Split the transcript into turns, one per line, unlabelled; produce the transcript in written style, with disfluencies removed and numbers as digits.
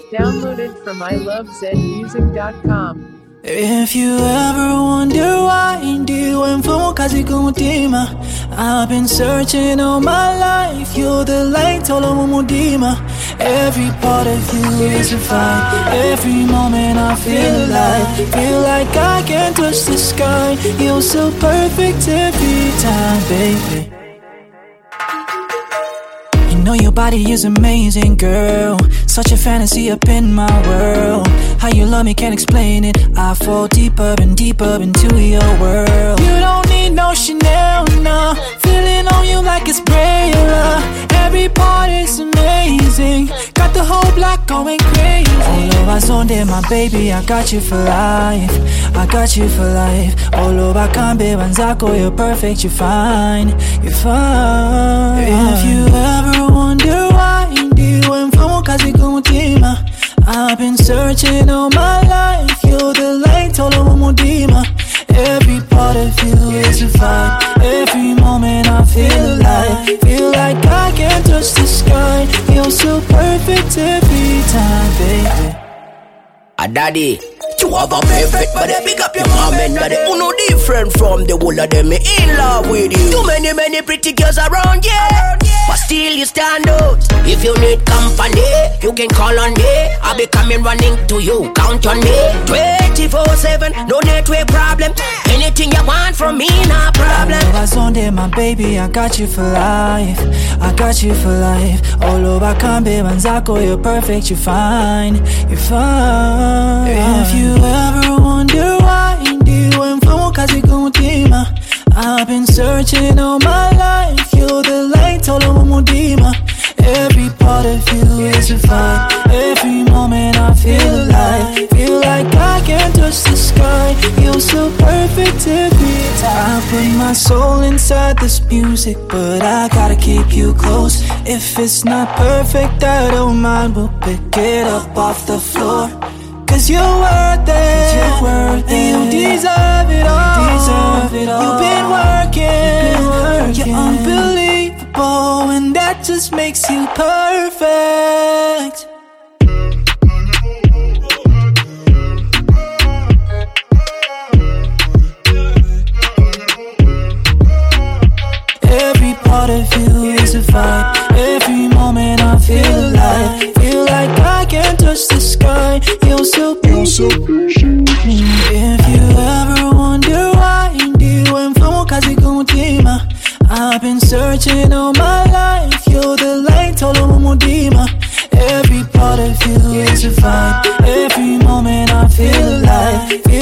Downloaded from ilovezmusic.com.
If you ever wonder why ndiwe mfumo kazi kumutima, I've been searching all my life. You're the light all over mudima. Every part of you is a fire. Every moment I feel like I can touch the sky. You're so perfect every time, baby. You know your body is amazing, girl. Such a fantasy up in my world. How you love me, can't explain it. I fall deeper and deeper into your world. You don't need no Chanel, no. Feeling on you like it's Braille. Every part is amazing. Got the whole block going crazy. All over Sunday, my baby, I got you for life. I got you for life. All over Kambe, Banzako, you're perfect, you're fine. You're fine. If you ever wonder why ndiwe mfumo kazi kumutima, I've been searching all my life. You're the light all over mudima. Every part of you is a fire. Every moment I feel like I can touch the sky. You're so perfect every time, baby.
Daddy, you have a perfect body. Pick up your mom and daddy. Who no different from the whole of them. Me in love with you. Too many pretty girls around, yeah. But still you stand out. If you need company, you can call on me. I'll be coming running to you. Count on me. 24/7, no network problem. Anything you want from me, no problem.
All over Sunday, my baby, I got you for life. I got you for life. All over Kambe, Banzako, you're perfect, you're fine. You're fine. If you ever wonder why ndiwe mfumo kazi kumutima, I've been searching all my life. You're the light all over mudima. Every part of you is a fire. Every moment I feel like I can touch the sky. You're so perfect every time. I put my soul inside this music, but I gotta keep you close. If it's not perfect, I don't mind. We'll pick it up off the floor. Cause you're worth it, and you deserve it all. You've been working. You're unbelievable, and that just makes you perfect. Every part of you is a fire. Every moment I feel like I can touch the sky. You're so patient. If you ever wonder why ndiwe mfumo kazi kumutima, I've been searching all my life. You're the light all over mudima. Every part of you is a fire. Every moment I feel like